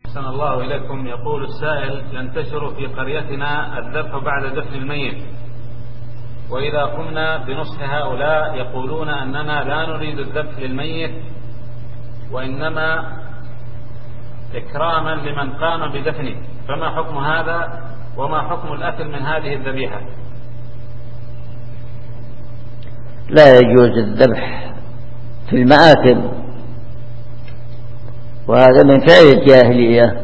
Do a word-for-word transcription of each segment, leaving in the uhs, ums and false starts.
أحسن الله إليكم. يقول السائل: ينتشر في قريتنا الذبح بعد دفن الميت، وإذا قمنا بنصح هؤلاء يقولون أننا لا نريد الذبح للميت وإنما إكراما لمن قام بدفنه، فما حكم هذا وما حكم الأكل من هذه الذبيحة؟ لا يجوز الذبح في المآتم، وهذا من فعل الجاهلية،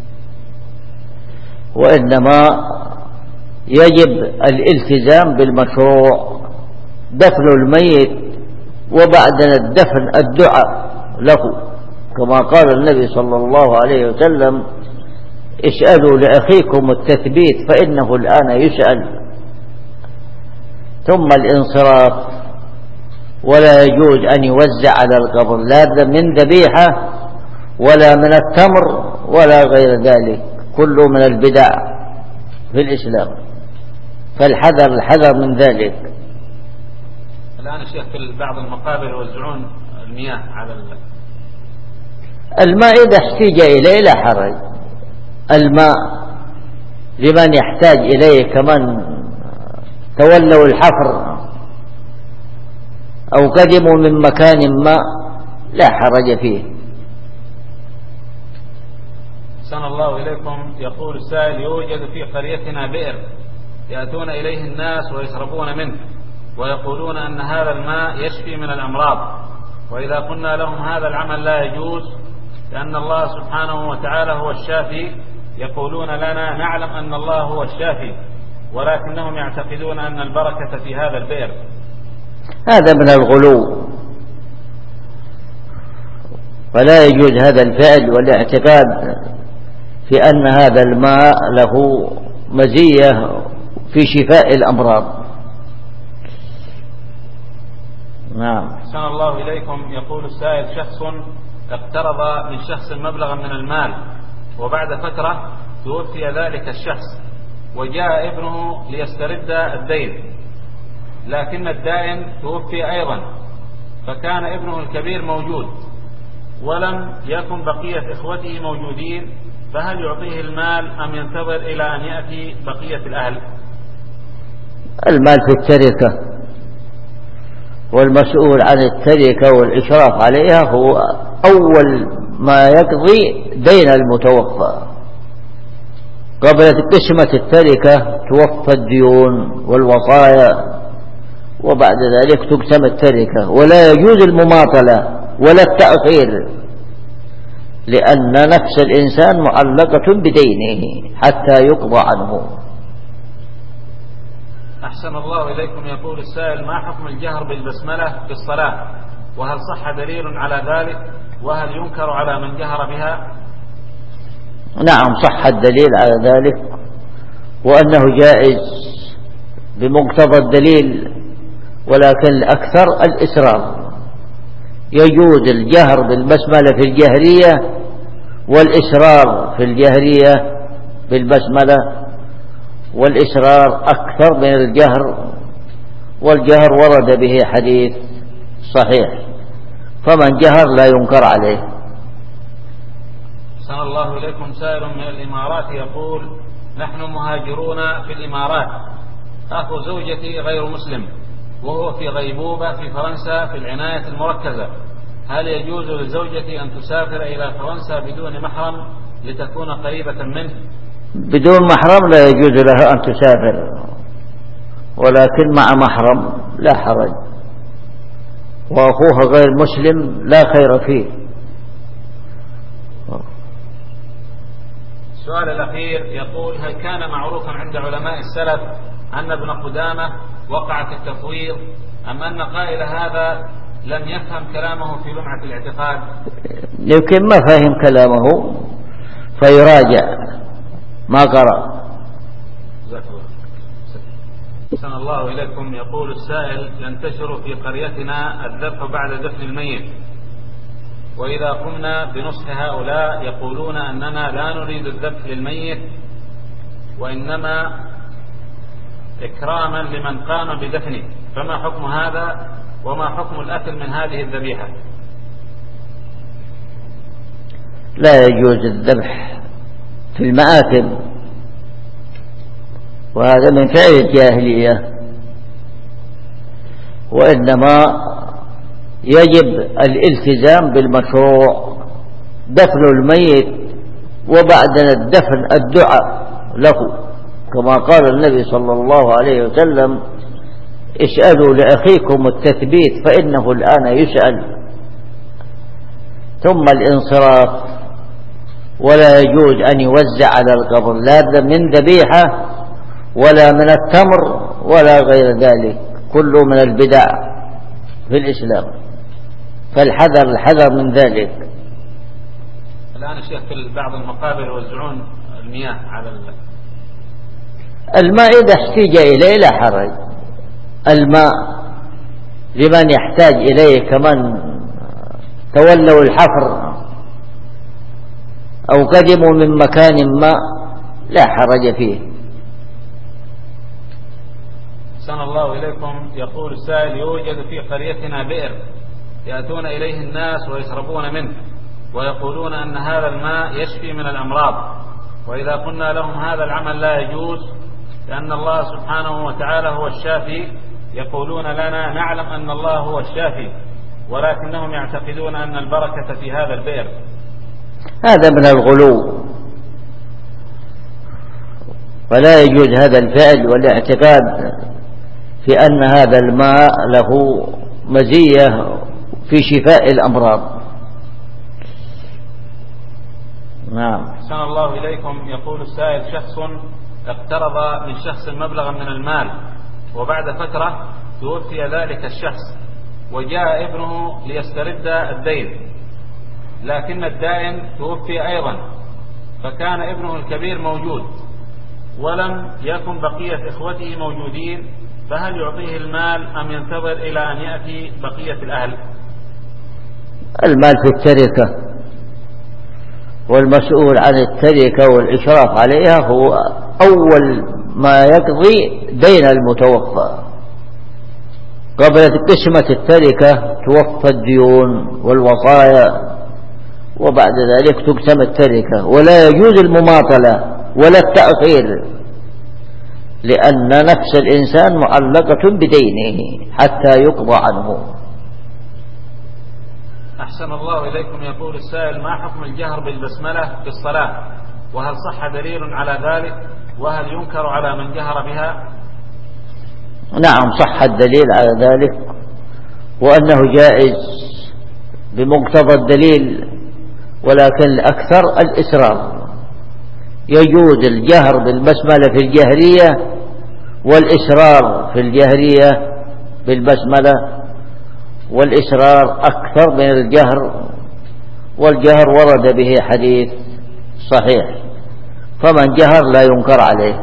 وإنما يجب الالتزام بالمشروع دفن الميت، وبعد الدفن الدعاء له، كما قال النبي صلى الله عليه وسلم: اسألوا لأخيكم التثبيت فإنه الآن يسأل. ثم الانصراف، ولا يجوز أن يوزع على القبر لا من ذبيحة ولا من التمر ولا غير ذلك، كله من البدع في الإسلام، فالحذر الحذر من ذلك. الآن الشيخ في بعض المقابر يوزعون المياه على الماء إذا احتاج إليه لا حرج، الماء لمن يحتاج إليه، كمن تولوا الحفر أو قدموا من مكان ما لا حرج فيه. أحسن الله إليكم. يقول السائل: يوجد في قريتنا بئر يأتون إليه الناس ويشربون منه، ويقولون أن هذا الماء يشفي من الأمراض، وإذا قلنا لهم هذا العمل لا يجوز لأن الله سبحانه وتعالى هو الشافي، يقولون لنا: نعلم أن الله هو الشافي، ولكنهم يعتقدون أن البركة في هذا البئر. هذا من الغلو، فلا يجوز هذا الفعل والاعتقاد في أن هذا الماء له مزية في شفاء الأمراض. نعم. أحسن الله إليكم. يقول السائل: شخص اقترض من شخص مبلغا من المال، وبعد فترة توفي ذلك الشخص، وجاء ابنه ليسترد الدين، لكن الدائن توفي أيضا، فكان ابنه الكبير موجود ولم يكن بقية إخوته موجودين، فهل يعطيه المال أم ينتظر إلى أن يأتي بقية الأهل؟ المال في التركة، والمسؤول عن التركة والإشراف عليها هو أول ما يقضي دين المتوفى. قبل قسمة التركة توفى الديون والوصايا، وبعد ذلك تقسم التركة، ولا يجوز المماطلة ولا التأخير، لأن نفس الإنسان معلقة بدينه حتى يقضى عنه. أحسن الله إليكم. يقول السائل: ما حكم الجهر بالبسملة في الصلاة، وهل صح دليل على ذلك، وهل ينكر على من جهر بها؟ نعم، صح الدليل على ذلك، وأنه جائز بمقتضى الدليل، ولكن الأكثر الإسرار. يجوز الجهر بالبسملة في الجهرية والإسرار في الجهرية بالبسملة، والإسرار أكثر من الجهر، والجهر ورد به حديث صحيح، فمن جهر لا ينكر عليه. أحسن الله إليكم. سائل من الإمارات يقول: نحن مهاجرون في الإمارات، أخو زوجتي غير مسلم وهو في غيبوبة في فرنسا في العناية المركزة، هل يجوز لزوجتي أن تسافر إلى فرنسا بدون محرم لتكون قريبة منه؟ بدون محرم لا يجوز لها أن تسافر، ولكن مع محرم لا حرج، وأخوها غير مسلم لا خير فيه. السؤال الأخير يقول: هل كان معروفا عند علماء السلف أن ابن قدامة وقع في التفويض، أم أن قائل هذا لم يفهم كلامه في لمعة الاعتقاد؟ يمكن ما فهم كلامه فيراجع ما قرأ. أحسن الله إليكم. يقول السائل: ينتشر في قريتنا الذبح بعد دفن الميت، وإذا قمنا بنصح هؤلاء يقولون أننا لا نريد الذبح للميت وإنما إكراما لمن قام بدفنه، فما حكم هذا وما حكم الأكل من هذه الذبيحة؟ لا يجوز الذبح في المآتم، وهذا من فعل الجاهلية، وإنما يجب الالتزام بالمشروع، دفن الميت وبعد الدفن الدعاء له، كما قال النبي صلى الله عليه وسلم: اسألوا لأخيكم التثبيت فإنه الآن يسأل. ثم الانصراف، ولا يجوز أن يوزع على القبر لا من ذبيحة ولا من التمر ولا غير ذلك، كله من البدع في الإسلام، فالحذر الحذر من ذلك. الآن الشيخ في بعض المقابر يوزعون المياه على الماء إذا احتاج إليه لا حرج، الماء لمن يحتاج إليه، كمن تولوا الحفر أو قدموا من مكان ما لا حرج فيه. أحسن الله إليكم. يقول السائل: يوجد في قريتنا بئر يأتون إليه الناس ويشربون منه، ويقولون أن هذا الماء يشفي من الأمراض، وإذا قلنا لهم هذا العمل لا يجوز لأن الله سبحانه وتعالى هو الشافي، يقولون لنا: نعلم أن الله هو الشافي، ولكنهم يعتقدون أن البركة في هذا البئر. هذا من الغلو، ولا يجوز هذا الفعل والاعتقاد في أن هذا الماء له مزية في شفاء الأمراض. نعم. أحسن الله إليكم. يقول السائل: شخص اقترض من شخص مبلغا من المال، وبعد فترة توفي ذلك الشخص، وجاء ابنه ليسترد الدين، لكن الدائن توفي أيضا، فكان ابنه الكبير موجود ولم يكن بقية إخوته موجودين، فهل يعطيه المال أم ينتظر إلى أن يأتي بقية الأهل؟ المال في التركة، والمسؤول عن التركة والإشراف عليها هو أول ما يقضي دين المتوفى. قبل قسمة التركة توفى الديون والوصايا، وبعد ذلك تقسم التركة، ولا يجوز المماطلة ولا التأخير، لأن نفس الإنسان معلقة بدينه حتى يقضى عنه. أحسن الله إليكم. يقول السائل: ما حكم الجهر بالبسملة في الصلاة، وهل صح دليل على ذلك، وهل ينكر على من جهر بها؟ نعم، صح الدليل على ذلك، وأنه جائز بمقتضى الدليل، ولكن الأكثر الإسرار. يجوز الجهر بالبسملة في الجهرية والإسرار في الجهرية بالبسملة، والإسرار أكثر من الجهر، والجهر ورد به حديث صحيح، فمن جهر لا ينكر عليه.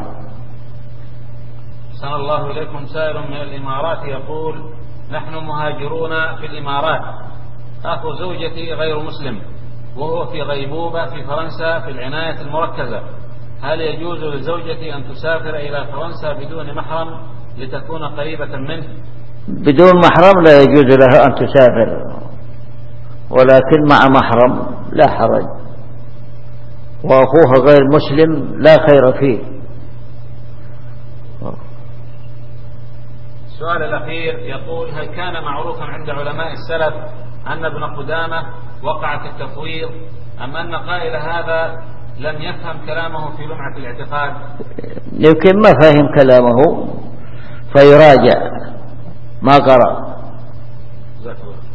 أحسن الله إليكم. سائل من الإمارات يقول: نحن مهاجرون في الإمارات، أخو زوجتي غير مسلم وهو في غيبوبة في فرنسا في العناية المركزة، هل يجوز لزوجتي أن تسافر إلى فرنسا بدون محرم لتكون قريبة منه؟ بدون محرم لا يجوز لها أن تسافر، ولكن مع محرم لا حرج، وأخوها غير مسلم لا خير فيه. السؤال الأخير يقول: هل كان معروفا عند علماء السلف أن ابن قدامة وقع في التفويض، أم أن قائل هذا لم يفهم كلامه في لمعة الاعتقاد؟ يمكن ما فهم كلامه فيراجع ما قرأ.